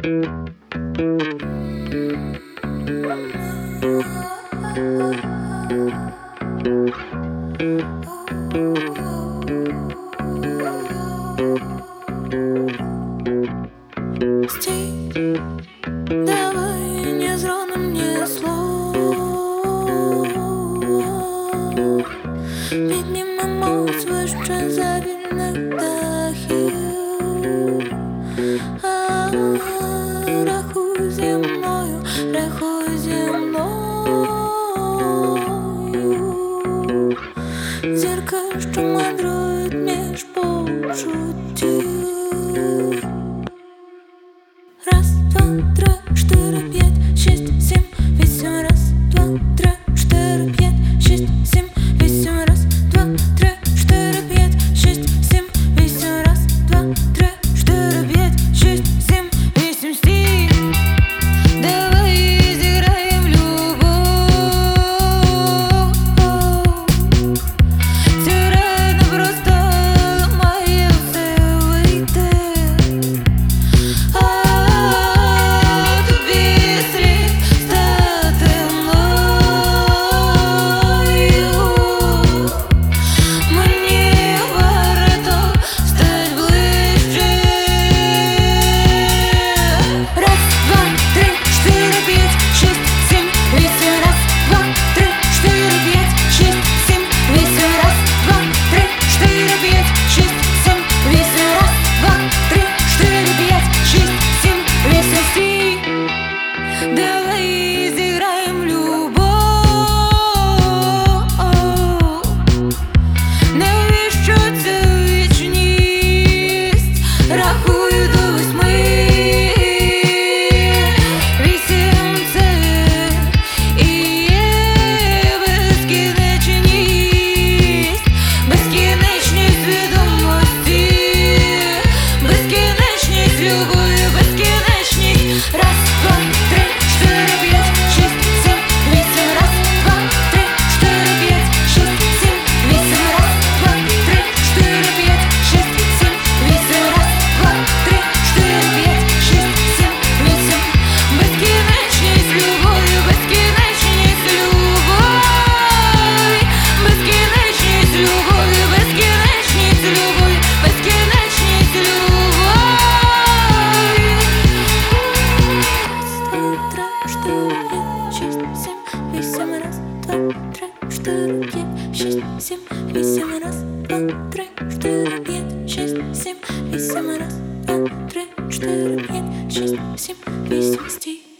Стих, давай не зрони мне слов. Піднімемось вище завільних дахів. Рахуй зі мною, рахуй зі мною. Зірка, що мандрують між почуттів. Раз, два, три, чотири, п'ять, шість, сім, вісім. Раз, два, три, чотири, п'ять, шість, сім, вісім. Раз, два, три, чотири, п'ять, шість, сім, вісім. Раз, два, три, чотири, п'ять, шість, сім, вісім. Стій, давай зіграєм любов. Ця гра непроста, має все вийти. Давай зіграєм любов. Навіщо ця вічність? Рахую до 8. 8 – це і є безкінечність. Безкінечність відомості, безкінечність любові, безкінечність. Раз, два, три, чотири, п'ять, шість, сім, вісім. Раз, два, три, чотири, п'ять, шість, сім, вісім. Раз, два, три, чотири, п'ять, шість, сім, вісім. Раз, два, три, чотири, п'ять, шість, сім, вісім. Безкінечність любові, безкінечність любові, безкінечність любові, безкінечність любові, безкінечність любові. Раз, два, три, чотири, п'ять, шість, сім, вісім. Раз, два, три, чотири, п'ять, шість, сім, вісім. Раз, два, три, чотири, п'ять, шість, сім, вісім. Стій.